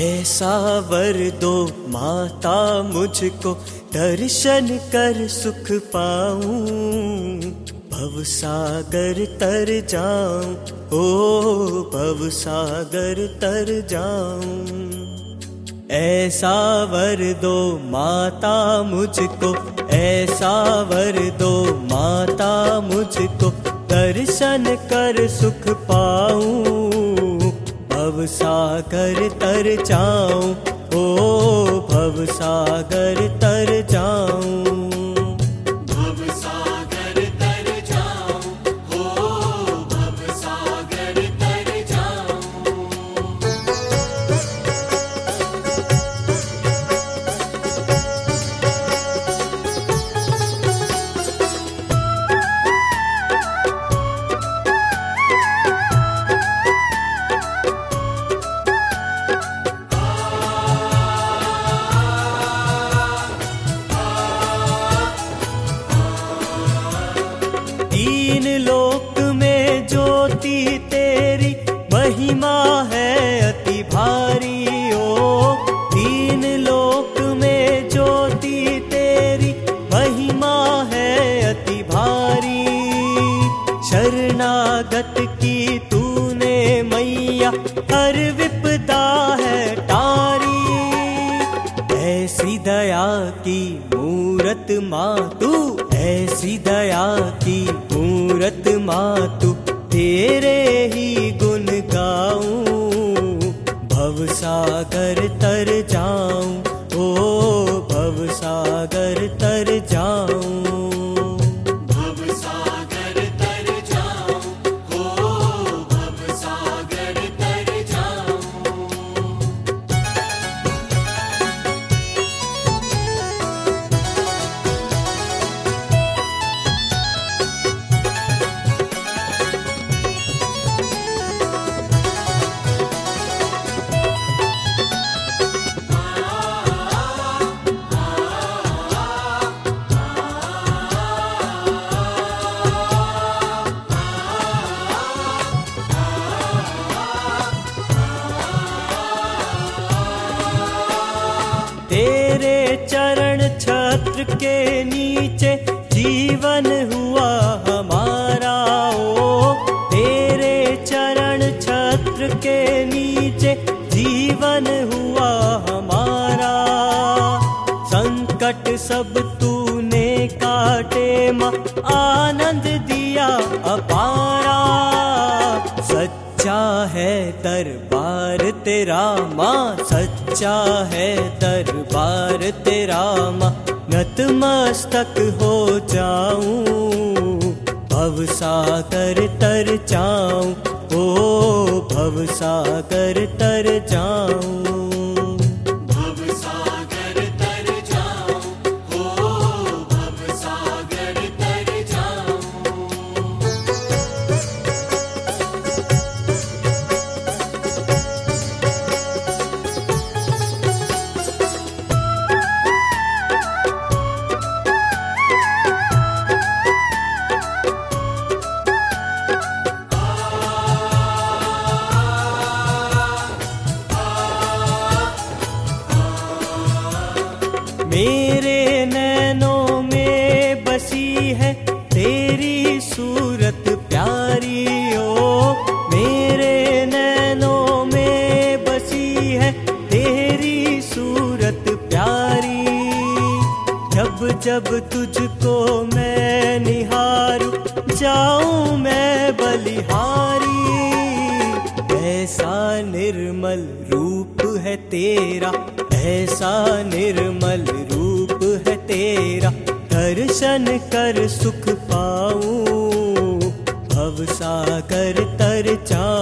ऐसा वर दो माता मुझको, दर्शन कर सुख पाऊं, भवसागर तर जाऊं, ओ भवसागर तर जाऊं। ऐसा वर दो माता मुझको, ऐसा वर दो माता मुझको, दर्शन कर सुख पाऊं, भवसागर तर जाऊं, ओ भवसागर तर जाऊं। तीन लोक में ज्योति तेरी, महिमा है अति भारी ओ। तीन लोक में ज्योति तेरी, महिमा है अति भारी। शरणागत की तूने मैया, हर विपदा है टारी। ऐसी दया की मूरत माँ तू, ऐसी दया की मूरत माँ तू, तेरे ही गुण गाऊं, भवसागर तर जाऊं, ओ भवसागर तर जाऊं। तेरे चरण छत्र के नीचे जीवन हुआ हमारा ओ। तेरे चरण छत्र के नीचे जीवन हुआ हमारा। संकट सब तूने काटे माँ, आनंद दिया अपारा। सच्चा है दरबार तेरा माँ, सच्चा है दरबार तेरा माँ। नतमस्तक हो जाऊं, भवसागर तर जाऊं, ओ भवसागर तर जाऊं। मेरे नैनों में बसी है तेरी सूरत प्यारी ओ। मेरे नैनों में बसी है तेरी सूरत प्यारी। जब जब तुझको मैं निहारूं, जाऊं मैं बलिहारी। ऐसा निर्मल रूप है तेरा, ऐसा निर्मल रूप है तेरा। दर्शन कर सुख पाऊं, भवसागर तर जाऊं।